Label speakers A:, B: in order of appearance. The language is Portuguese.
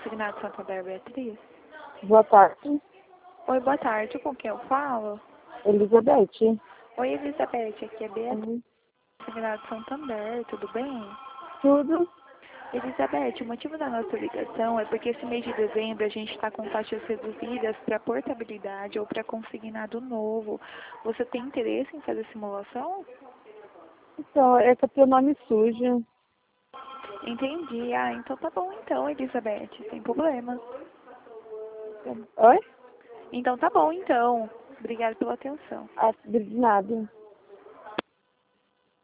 A: consignado Santander, Beatriz?
B: Boa tarde.
A: Oi, boa tarde. Com quem eu falo?
B: Elizabeth.
A: Oi, Elizabeth. Aqui é Beatriz, consignado Santander. Tudo bem?
B: Tudo?
A: Elizabeth, o motivo da nossa ligação é porque esse mês de dezembro a gente está com taxas reduzidas para portabilidade ou para consignado novo. Você tem interesse em fazer simulação?
B: Então, é que o nome sujo.
A: Entendi. Ah, então tá bom então, Elizabeth. Sem problema.
B: Oi?
A: Então tá bom então. Obrigada pela atenção.
B: Ah, de nada.